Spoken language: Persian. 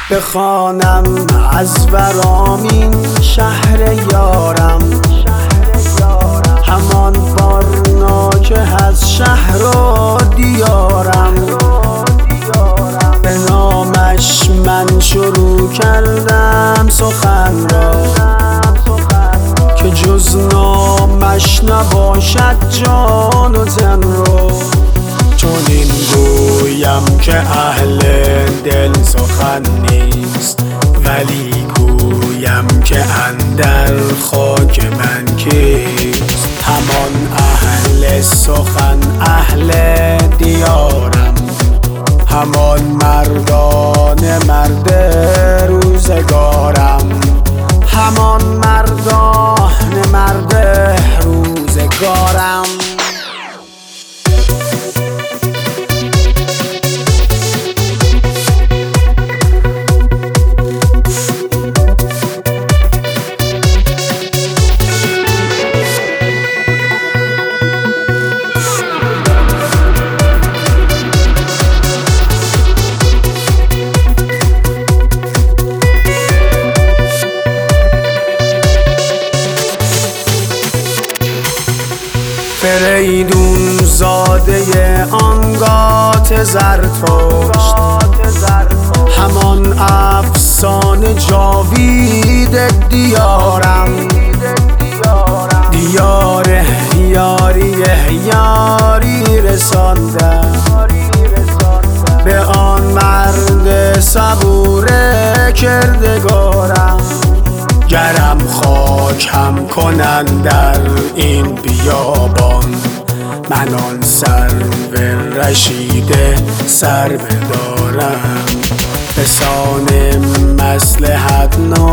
بخوانم از ورامین شهر یارم، همان بارنا که از شهر و دیارم. به نامش من شروع کردم سخن را، که جز نامش نباشد جان و تن رو. چون این گویم که اهل دل سخن نیست، ولی گویم که اندر خاک من کیست. همان اهل سخن اهل دیارم، همان مردان مرد روزگارم، همان مردان مرد روزگارم. فریدون زاده آنگات زرتشت، همان افسانه جاوید دیارم. دیار یاری یاری رساندم، به آن مرد صبور کردگارم. گرم خاک هم کنن در این بیابان، من آن سرو رشیده سر بدارم. به سان مصلحت